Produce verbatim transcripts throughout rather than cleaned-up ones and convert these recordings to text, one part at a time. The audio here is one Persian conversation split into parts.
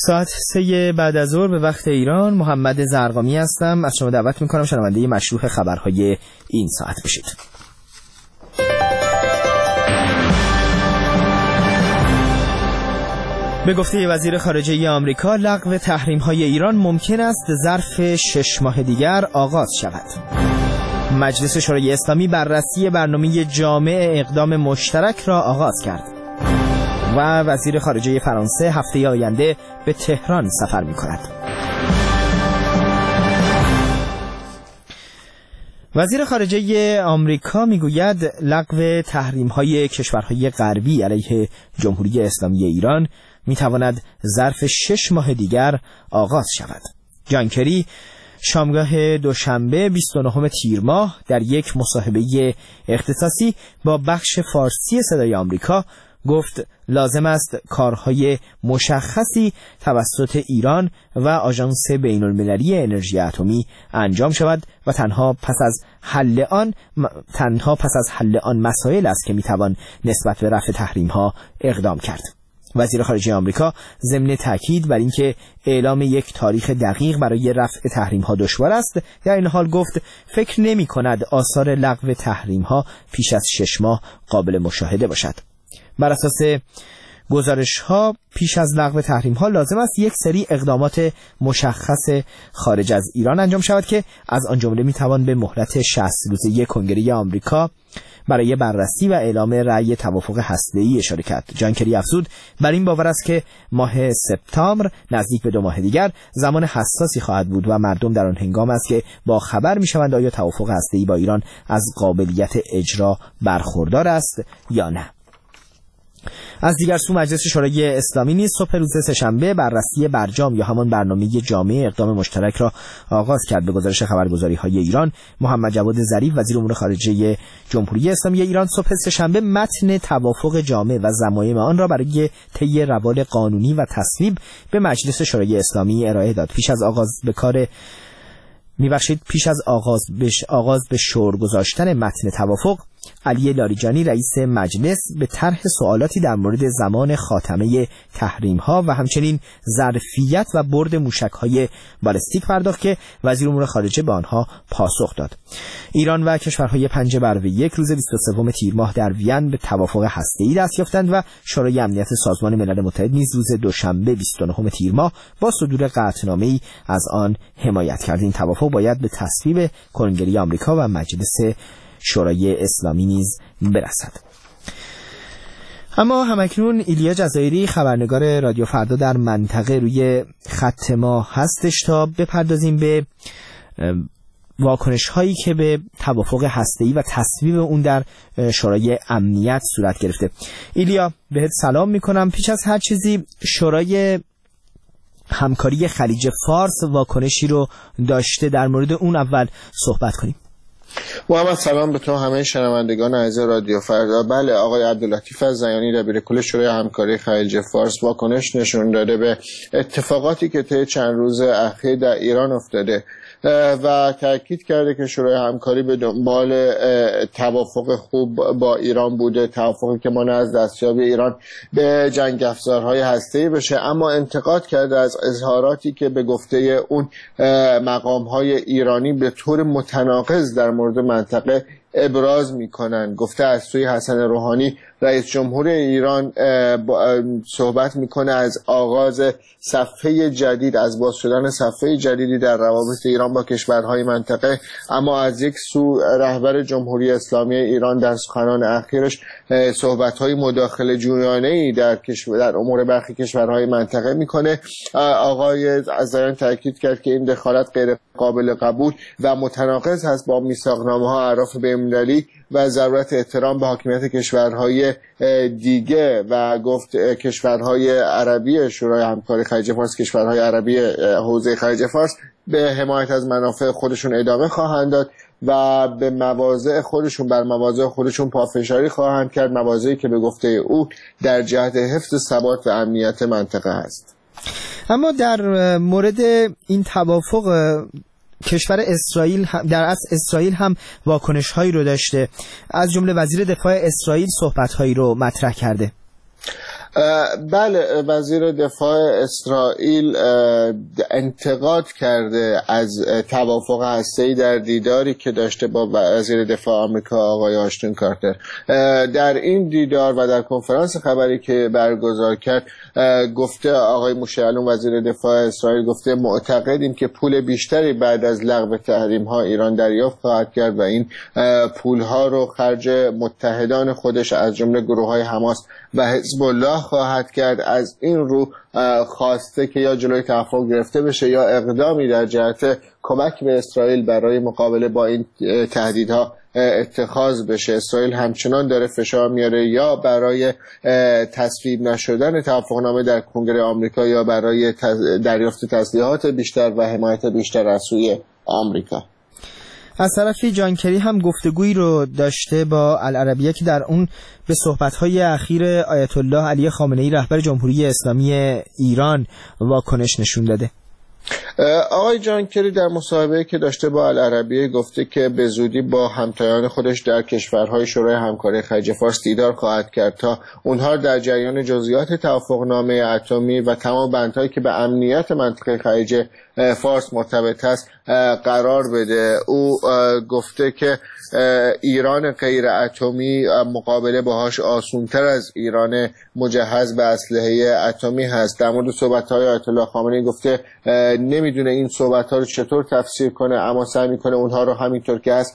ساعت سه بعد از ظهر به وقت ایران. محمد زرقامی هستم. از شما دعوت میکنم شنونده مشروع خبرهای این ساعت بشید. به گفته وزیر خارجه آمریکا، لغو تحریم‌های ایران ممکن است ظرف شش ماه دیگر آغاز شود. مجلس شورای اسلامی بررسی برنامه جامع اقدام مشترک را آغاز کرد. و وزیر خارجه فرانسه هفته آینده به تهران سفر می‌کند. وزیر خارجه آمریکا میگوید لغو تحریم‌های کشورهای غربی علیه جمهوری اسلامی ایران میتواند ظرف شش ماه دیگر آغاز شود. جان کری شامگاه دوشنبه بیست و نهم تیر ماه در یک مصاحبه اختصاصی با بخش فارسی صدای آمریکا گفت لازم است کارهای مشخصی توسط ایران و آژانس بین المللی انرژی اتمی انجام شود و تنها پس از حل آن تنها پس از حل آن مسائل است که میتوان نسبت به رفع تحریم ها اقدام کرد. وزیر خارجه آمریکا ضمن تاکید بر اینکه اعلام یک تاریخ دقیق برای رفع تحریم ها دشوار است، در این حال گفت فکر نمی کند آثار لغو تحریم ها پیش از شش ماه قابل مشاهده باشد. بر اساس گزارش ها پیش از لغو تحریم ها لازم است یک سری اقدامات مشخص خارج از ایران انجام شود که از آن جمله می توان به مهلت شصت روزه کنگره آمریکا برای بررسی و اعلام رأی توافق هسته‌ای اشاره کرد. جان کری افزود بر این باور است که ماه سپتامبر نزدیک به دو ماه دیگر زمان حساسی خواهد بود و مردم در آن هنگام است که با خبر می‌شوند آیا توافق هسته‌ای با ایران از قابلیت اجرا برخوردار است یا نه. از دیگر سو مجلس شورای اسلامی نیز صبح روز سه‌شنبه بررسی برجام یا همان برنامه جامع اقدام مشترک را آغاز کرد. به گزارش خبرگزاری‌های ایران، محمد جواد ظریف وزیر امور خارجه جمهوری اسلامی ایران صبح سه‌شنبه متن توافق جامع و ضمایم آن را برای طی روال قانونی و تصویب به مجلس شورای اسلامی ارائه داد. پیش از آغاز به کار میبخشید پیش از آغاز بش آغاز به شور گذاشتن متن توافق، علی لاریجانی رئیس مجلس به طرح سوالاتی در مورد زمان خاتمه تحریم ها و همچنین ظرفیت و برد موشک های بالستیک پرداخت که وزیر امور خارجه به آنها پاسخ داد. ایران و کشورهای پنجه بر یک روز بیست و سوم تیر ماه در وین به توافق هسته‌ای دست یافتند و شورای امنیت سازمان ملل متحد نیز روز دوشنبه بیست و نهم تیر ماه با صدور قطعنامه‌ای از آن حمایت کرد. این توافق باید به تصویب کنگره آمریکا و مجلس شورای اسلامی نیز برسد. اما همکنون ایلیا جزایری خبرنگار رادیو فردا در منطقه روی خط ما هستش تا بپردازیم به واکنش هایی که به توافق هسته‌ای و تصویب اون در شورای امنیت صورت گرفته. ایلیا بهت سلام میکنم. پیش از هر چیزی شورای همکاری خلیج فارس واکنشی رو داشته، در مورد اون اول صحبت کنیم. محمد سلام به تو همه شنوندگان عزیز رادیو فردا. بله، آقای عبداللطیف الزیانی دبیر کل شورای همکاری خلیج فارس واکنش نشون داده به اتفاقاتی که طی چند روز اخیر در ایران افتاده و تاکید کرده که شورای همکاری به دنبال توافق خوب با ایران بوده، توافقی که مانع از دستیابی ایران به جنگ افزارهای هسته‌ای بشه، اما انتقاد کرده از اظهاراتی که به گفته اون مقام‌های ایرانی به طور متناقض در مورد منطقه ابراز میکنن. گفته از سوی حسن روحانی رئیس جمهور ایران صحبت میکنه از آغاز صفحه جدید، از باز شدن صفحه جدیدی در روابط ایران با کشورهای منطقه، اما از یک سو رهبر جمهوری اسلامی ایران در سخنان اخیرش صحبت‌های مداخله جویانه‌ای در کشور در امور برخی کشورهای منطقه میکنه. آقای الزیانی تاکید کرد که این دخالت غیر قابل قبول و متناقض هست با میثاقنامه‌ها اعراف بین‌المللی و ضرورت احترام به حاکمیت کشورهای دیگه و گفت کشورهای عربی شورای همکاری خلیج فارس، کشورهای عربی حوزه خلیج فارس به حمایت از منافع خودشون ادامه خواهند داد و به مواضع خودشون بر مواضع خودشون پافشاری خواهند کرد، مواضعی که به گفته او در جهت حفظ ثبات و امنیت منطقه است. اما در مورد این توافق کشور اسرائیل در اصل اسرائیل هم واکنش هایی رو داشته، از جمله وزیر دفاع اسرائیل صحبت هایی رو مطرح کرده. بله، وزیر دفاع اسرائیل انتقاد کرده از توافق هسته‌ای در دیداری که داشته با وزیر دفاع آمریکا آقای آشتون کارتر. در این دیدار و در کنفرانس خبری که برگزار کرد گفته آقای موشی علوم وزیر دفاع اسرائیل گفته معتقدیم که پول بیشتری بعد از لغو تحریم ها ایران دریافت خواهد کرد و این پول ها رو خرج متحدان خودش از جمله گروه های حماس و حزب الله خواهد کرد. از این رو خواسته که یا جلوی توافق گرفته بشه یا اقدامی در جهت کمک به اسرائیل برای مقابله با این تهدیدها اتخاذ بشه. اسرائیل همچنان داره فشار میاره یا برای تصویب نشدن توافقنامه در کنگره آمریکا یا برای دریافت تسلیحات بیشتر و حمایت بیشتر از سوی آمریکا. از طرفی جان کری هم گفتگویی رو داشته با العربیه که در اون به صحبت‌های اخیر آیت الله علی خامنه‌ای رهبر جمهوری اسلامی ایران واکنش نشون داده. آقای جان کری در مصاحبه‌ای که داشته با العربیه گفته که به زودی با همتایان خودش در کشورهای شورای همکاری خلیج فارس دیدار خواهد کرد تا اونها در جریان جزئیات توافقنامه اتمی و تمام بندهایی که به امنیت منطقه خلیج فارس مرتبط است قرار بده. او گفته که ایران غیر اتمی مقابله باهاش آسان‌تر از ایران مجهز به اسلحه اتمی هست. در مورد صحبت‌های آیت الله خامنه‌ای گفته نمیدونه این صحبت‌ها رو چطور تفسیر کنه، اما سعی می‌کنه اونها رو همینطور که هست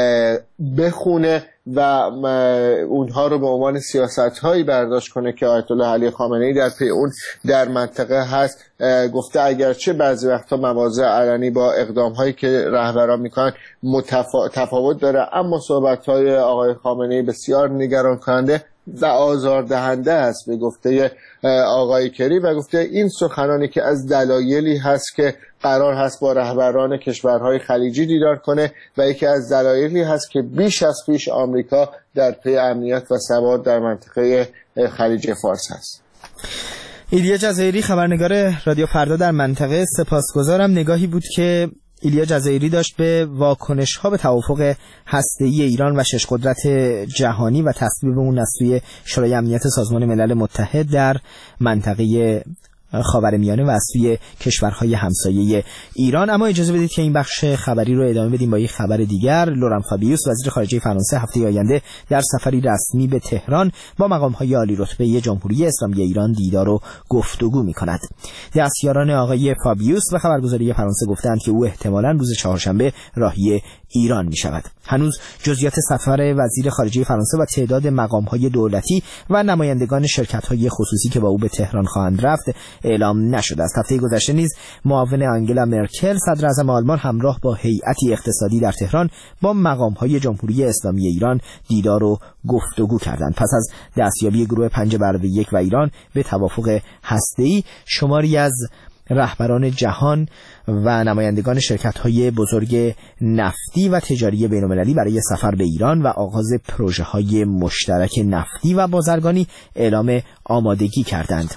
بخونه و اونها رو به عنوان سیاست‌هایی برداشت کنه که آیت الله علی خامنه‌ای در پی اون در منطقه هست. گفته اگرچه بعضی وقتا مواضع علنی با اقدام‌هایی که رهبران میکنن متفا... تفاوت داره، اما صحبت‌های آقای خامنه‌ای بسیار نگران کننده و آزاردهنده است به گفته آقای کری و گفته این سخنانی که از دلایلی هست که قرار هست با رهبران کشورهای خلیجی دیدار کنه و یکی از دلایلی هست که بیش از پیش آمریکا در پی امنیت و ثبات در منطقه خلیج فارس هست. ایلیا جزایری خبرنگار رادیو فردا در منطقه، سپاسگزارم. نگاهی بود که ایلیا جزایری داشت به واکنش‌ها به توافق هسته‌ای ایران و شش قدرت جهانی و تصویب اون از سوی شورای امنیت سازمان ملل متحد در منطقه خاورمیانه و از سوی کشورهای همسایه ایران. اما اجازه بدید که این بخش خبری رو ادامه بدیم با یک خبر دیگر. لوران فابیوس وزیر خارجه فرانسه هفته آینده در سفری رسمی به تهران با مقام‌های عالی رتبه جمهوری اسلامی ایران دیدار و گفتگو می‌کند. دستیاران آقای فابیوس و خبرگزاری فرانسه گفتند که او احتمالاً روز چهارشنبه راهی ایران می‌شود. هنوز جزئیات سفر وزیر خارجه فرانسه و تعداد مقام‌های دولتی و نمایندگان شرکت‌های خصوصی که با او به تهران خواهند رفت اعلام نشده است. هفته گذشته نیز معاون آنگلا مرکل صدر اعظم آلمان همراه با هیئتی اقتصادی در تهران با مقام‌های جمهوری اسلامی ایران دیدار و گفتگو کردند. پس از دستیابی گروه پنج بر یک و ایران به توافق هسته‌ای، شماری از رهبران جهان و نمایندگان شرکت‌های بزرگ نفتی و تجاری بین‌المللی برای سفر به ایران و آغاز پروژه‌های مشترک نفتی و بازرگانی اعلام آمادگی کردند.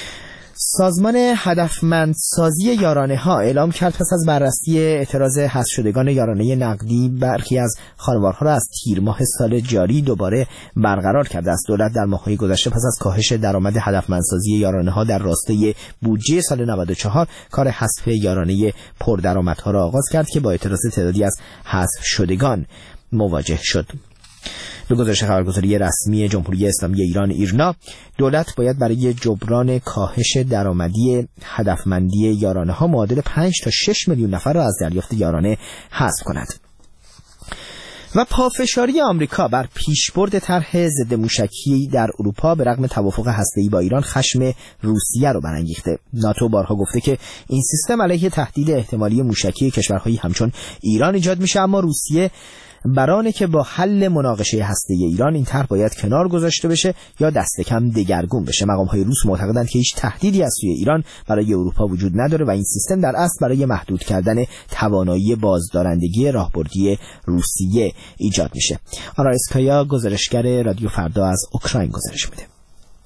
سازمان هدفمندسازی یارانه ها اعلام کرد پس از بررسی اعتراض حذف شدگان یارانه نقدی برخی از خانوارها را از تیر ماه سال جاری دوباره برقرار کرده است. دولت در ماه‌های گذشته پس از کاهش درآمد هدفمندسازی یارانه ها در راستای بودجه سال نود و چهار کار حذف یارانه پردرآمدها را آغاز کرد که با اعتراض تعدادی از حذف شدگان مواجه شد. به گزارش خبرگزاری رسمی جمهوری اسلامی ایران ایرنا، دولت باید برای جبران کاهش درآمدی هدفمندی یارانه ها معادل پنج تا شش میلیون نفر را از دریافت یارانه حذف کند. و پافشاری آمریکا بر پیشبرد طرح ضد موشکی در اروپا به رغم توافق هسته‌ای با ایران خشم روسیه را برانگیخته. ناتو بارها گفته که این سیستم علیه تهدید احتمالی موشکی کشورهایی همچون ایران ایجاد میشه، اما روسیه برانه که با حل مناقشه هسته‌ای ایران این طرح باید کنار گذاشته بشه یا دست کم دگرگون بشه. مقام‌های روس معتقدند که هیچ تهدیدی از سوی ایران برای اروپا وجود نداره و این سیستم در اصل برای محدود کردن توانایی بازدارندگی راهبردی روسیه ایجاد میشه. آرایسکایا گزارشگر رادیو فردا از اوکراین گزارش میده.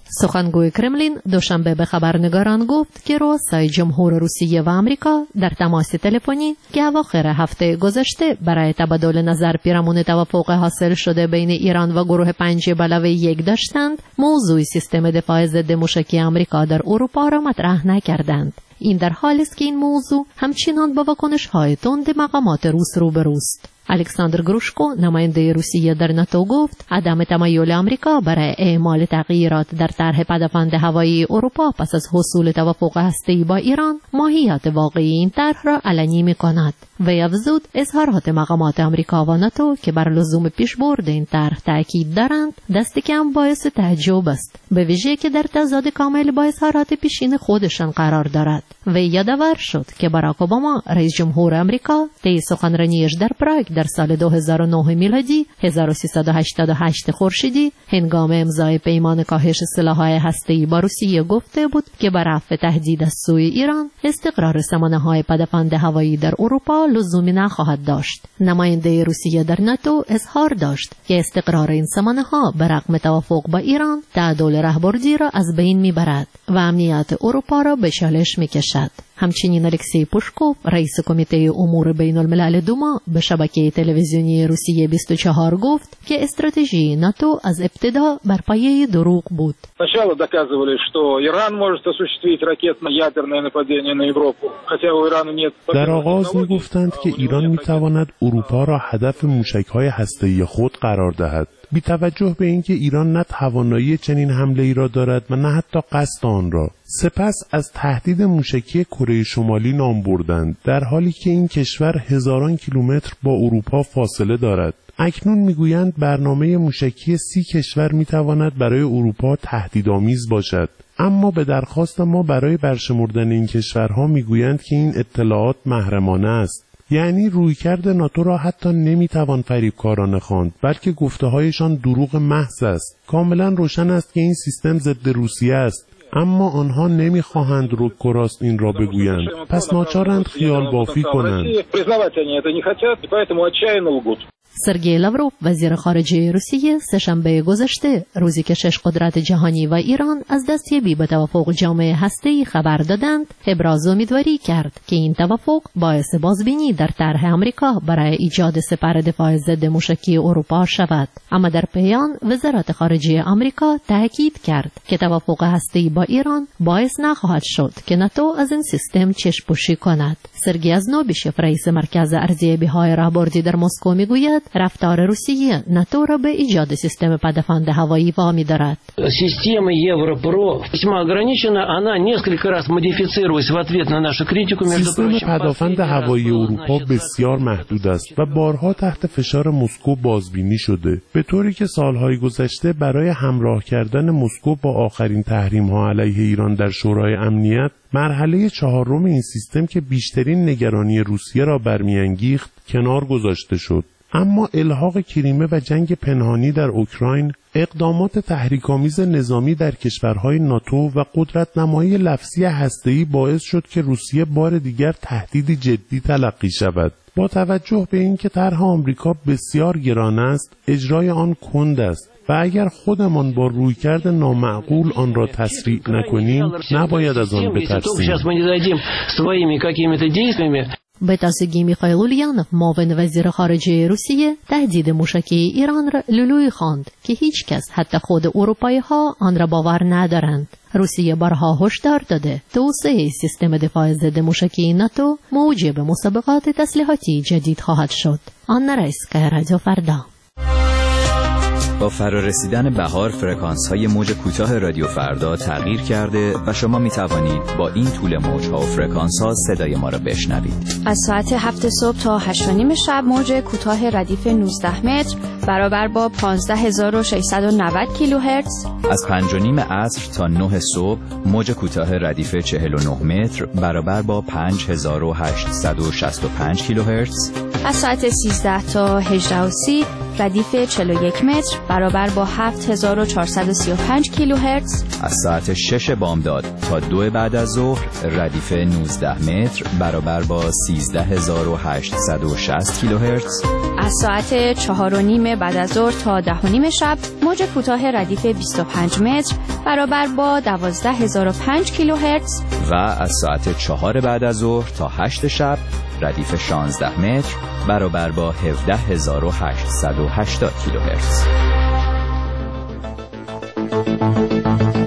سخنگوی کرملین دوشنبه به خبرنگاران گفت که رؤسای جمهور روسیه و آمریکا در تماس تلفنی که اواخر هفته گذشته برای تبادل نظر پیرامون توافق حاصل شده بین ایران و گروه پنج به علاوه یک داشتند، موضوع سیستم دفاع ضد موشکی آمریکا در اروپا را مطرح نکردند. این در حالی است که این موضوع همچنان با واکنش‌های تند مقامات روس روبروست. الکساندر گروشکو نماینده روسیه در ناتو گفت عدم تمایل آمریکا برای اعمال تغییرات در طرح پدافند هوایی اروپا پس از حصول توافق هسته‌ای با ایران ماهیت واقعی این طرح را علنی می‌کند. وی افزود اظهارات مقامات آمریکا و ناتو که بر لزوم پیشبرد این طرح تاکید دارند دست کم باعث تعجب است، به ویژه که در تضاد کامل با اظهارات پیشین خودشان قرار دارد. وی یادآور شد که باراک اوباما رئیس جمهور آمریکا طی سخنرانیش در پراگ در سال دو هزار و نه میلادی هزار و سیصد و هشتاد و هشت خورشیدی هنگام امضای پیمان کاهش سلاح‌های هسته‌ای با روسیه گفته بود که بر رفع تهدید از سوی ایران استقرار سامانه‌های پدافند هوایی در اروپا لزومی نخواهد داشت. نماینده روسیه در ناتو اظهار داشت که استقرار این سامانه‌ها به رغم توافق با ایران تعادل رهبردی را از بین میبرد و امنیت اروپا را به چالش میکشد. همچنین الکسی پوشکوف رئیس کمیته امور بین الملل دوما به شبکه تلویزیونی روسیه بیست و چهار گفت که استراتژی ناتو از ابتدا بر پایه دروغ بود. Сначала доказывали, что Иран может осуществить ракетно-ядерное нападение на Европу, хотя у Ирана нет. در آغاز می‌گفتند که ایران می‌تواند اروپا را هدف موشک‌های هسته‌ای خود قرار دهد. بی توجه به اینکه ایران نه توانایی چنین حمله‌ای را دارد و نه حتی قصد آن را. سپس از تهدید موشکی کره شمالی نام بردند، در حالی که این کشور هزاران کیلومتر با اروپا فاصله دارد. اکنون میگویند برنامه موشکی سی کشور میتواند برای اروپا تهدیدآمیز باشد، اما به درخواست ما برای برشمردن این کشورها میگویند که این اطلاعات محرمانه است. یعنی رویکرد ناتو را حتی نمیتوان فریبکارانه خواند، بلکه گفته‌هایشان دروغ محض است. کاملا روشن است که این سیستم ضد روسیه است، اما آنها نمیخواهند رک و راست این را بگویند، پس ناچارند خیال بافی کنند. سرگئی لاوروف وزیر خارجه روسیه سه‌شنبه گذشته، روزی که شش قدرت جهانی و ایران از دستیابی به توافق جامعه هسته‌ای خبر دادند، ابراز امیدواری کرد که این توافق باعث بازبینی در طرح آمریکا برای ایجاد سپر دفاع ضد موشکی اروپا شود. اما در پیان وزارت خارجه آمریکا تاکید کرد که توافق هسته‌ای با ایران باعث نخواهد شد که ناتو از این سیستم چشم‌پوشی کند. سرگئی ازنوبیشف رئیس مرکز ارزیابی‌های راهبردی در مسکو میگوید رفتار روسیه ناتو را به ایجاد سیستم پدافند هوایی وامی دارد. سیستم Европро весьма ограничена, она несколько раз модифицировалась в ответ на нашу критику. سیستم پدافند هوایی اروپا بسیار محدود است و بارها تحت فشار مسکو بازبینی شده، به طوری که سالهای گذشته برای همراه کردن مسکو با آخرین تحریم‌ها علیه ایران در شورای امنیت، مرحله چهارم این سیستم که بیشترین نگرانی روسیه را برمیانگیخت کنار گذاشته شد. اما الحاق کریمه و جنگ پنهانی در اوکراین، اقدامات تحریک‌آمیز نظامی در کشورهای ناتو و قدرت‌نمایی لفظی هسته‌ای باعث شد که روسیه بار دیگر تهدیدی جدی تلقی شود. با توجه به اینکه طرح آمریکا بسیار گران است، اجرای آن کند است و اگر خودمان با رویکرد نامعقول آن را تسریع نکنیم، نباید از آن بترسیم. به تازگی میخائیل اولیانوف معاون وزیر خارجه روسیه تهدید موشکی ایران را لولویی خواند که هیچ کس حتی خود اروپایی ها آن را باور ندارند. روسیه بارها هشدار داده توسعه سیستم دفاع ضد موشکی ناتو موجب مسابقات تسلیحاتی جدید خواهد شد. آن رئیسکای رادیو فردا. با فرارسیدن بهار فرکانس‌های موج کوتاه رادیو فردا تغییر کرده و شما می توانید با این طول موج‌ها و فرکانس‌ها صدای ما را بشنوید. از ساعت هفت صبح تا هشت و نیم شب موج کوتاه ردیف نوزده متر برابر با پانزده هزار و ششصد و نود کیلوهرتز. از پنج و نیم عصر تا نه صبح موج کوتاه ردیف چهل و نه متر برابر با پنج هزار و هشتصد و شصت و پنج کیلوهرتز. از ساعت سیزده تا هجده و سی ردیف چهل و یک متر برابر با هفت هزار و چهارصد و سی و پنج کیلوهرتز. از ساعت شش بامداد تا دو بعد از ظهر ردیف نوزده متر برابر با سیزده هزار و هشتصد و شصت کیلوهرتز. از ساعت چهار و نیم بعد از ظهر تا ده و نیم شب موج کوتاه ردیف بیست و پنج متر برابر با دوازده هزار و پنج کیلوهرتز. و از ساعت چهار بعد از ظهر تا هشت شب ردیف شانزده متر برابر با هفده هزار و هشتصد و هشتاد کیلوهرتز.